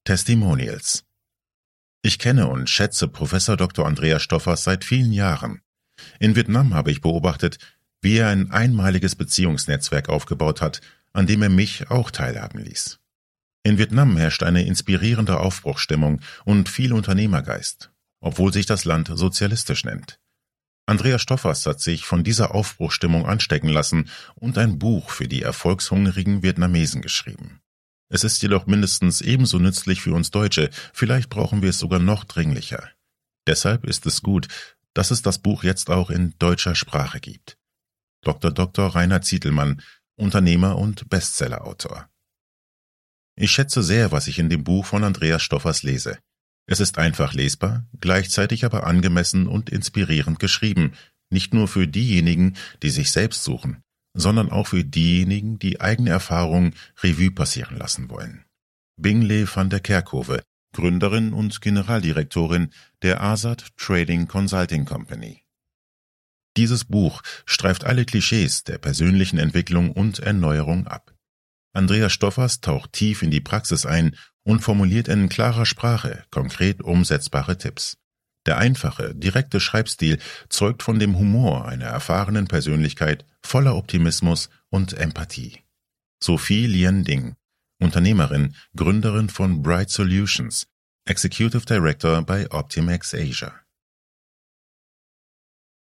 Testimonials. Ich kenne und schätze Professor Dr. Andreas Stoffers seit vielen Jahren. In Vietnam habe ich beobachtet, wie er ein einmaliges Beziehungsnetzwerk aufgebaut hat, an dem er mich auch teilhaben ließ. In Vietnam herrscht eine inspirierende Aufbruchsstimmung und viel Unternehmergeist, obwohl sich das Land sozialistisch nennt. Andreas Stoffers hat sich von dieser Aufbruchsstimmung anstecken lassen und ein Buch für die erfolgshungrigen Vietnamesen geschrieben. Es ist jedoch mindestens ebenso nützlich für uns Deutsche, vielleicht brauchen wir es sogar noch dringlicher. Deshalb ist es gut, dass es das Buch jetzt auch in deutscher Sprache gibt. Dr. Rainer Zietelmann, Unternehmer und Bestsellerautor. Ich schätze sehr, was ich in dem Buch von Andreas Stoffers lese. Es ist einfach lesbar, gleichzeitig aber angemessen und inspirierend geschrieben, nicht nur für diejenigen, die sich selbst suchen, sondern auch für diejenigen, die eigene Erfahrungen Revue passieren lassen wollen. Bingley van der Kerkhove, Gründerin und Generaldirektorin der ASAT Trading Consulting Company. Dieses Buch streift alle Klischees der persönlichen Entwicklung und Erneuerung ab. Andreas Stoffers taucht tief in die Praxis ein und formuliert in klarer Sprache konkret umsetzbare Tipps. Der einfache, direkte Schreibstil zeugt von dem Humor einer erfahrenen Persönlichkeit voller Optimismus und Empathie. Sophie Lien Ding, Unternehmerin, Gründerin von Bright Solutions, Executive Director bei Optimex Asia.